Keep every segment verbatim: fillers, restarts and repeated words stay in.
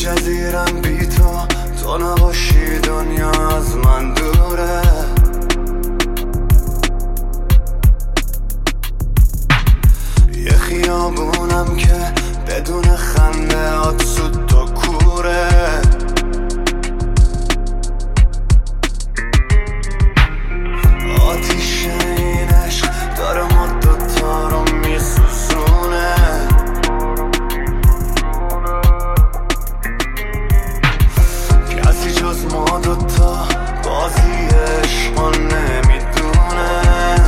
جزیرم بی تو، تو نباشی دنیا از من دوره. یه خیابونم که بدون خنده هات سود تو کوره. آتیش این عشق داره ما دوتا رو میسوزونه. کسی جز ما دوتا بازی عشقا نمیدونه.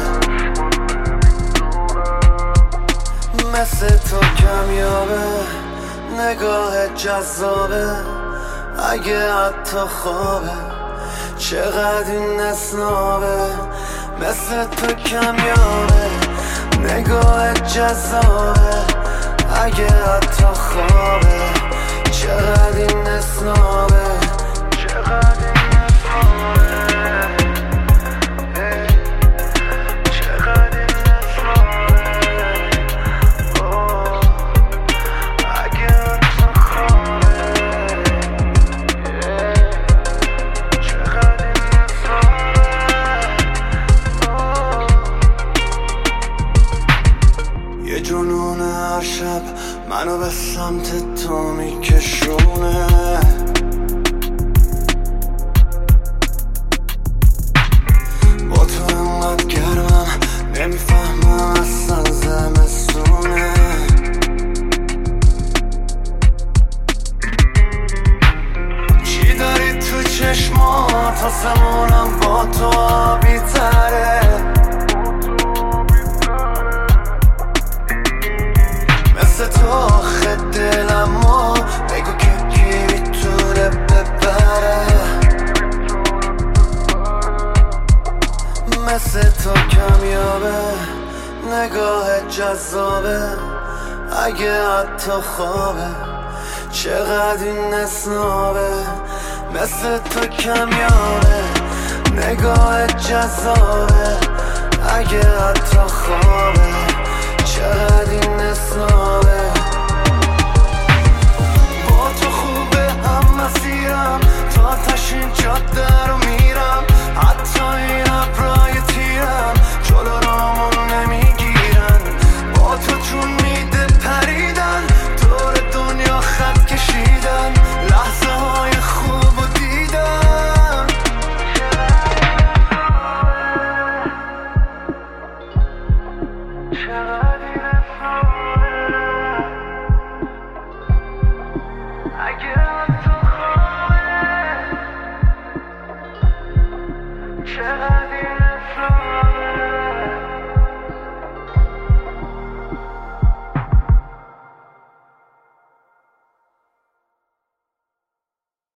مثل تو کمیابه، نگاه جذابه، اگه حتی خوابه چقدر این اسنابه. مثل تو کمیابه، نگاه جذابه، اگه حتی خوابه چقدر این اسنابه. چقدر این اسنابه، چقدر این اسنابه. اگه حتی خوابه چقدر این اسنابه. یه جنون هر شب منو به سمت تو میکشونه. با تو انقدر گرمم نمیفهمم اصلا زمستونه. چی داری تو چشمات آسمونم با تو آبی تره. مثل تو آخه دلمو بگو که کی میتونه ببره. مثل تو کمیابه، نگاه جذابه، اگه حتی خوابه چقدر این اسنابه. مثل تو کمیابه، نگاه جذابه، اگه حتی خوابه چقدر این اسنابه. با تو خوبه هم مسیرم، تا تشین جاده رو میرم. حتی این ابرای تیرم جلو رامون نمیگیرن. با تو چون میده پریدن، دور دنیا خط کشیدن، لحظه های خوب و دیدن. چقدر